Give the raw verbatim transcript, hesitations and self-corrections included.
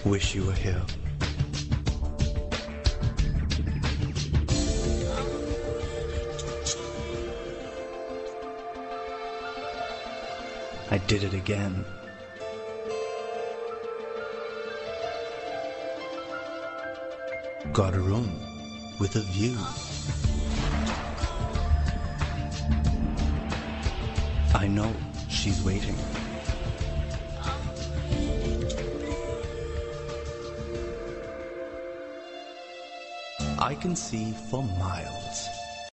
Wish you were here. I did it again. Got a room with a view. I know she's waiting. I can see for miles.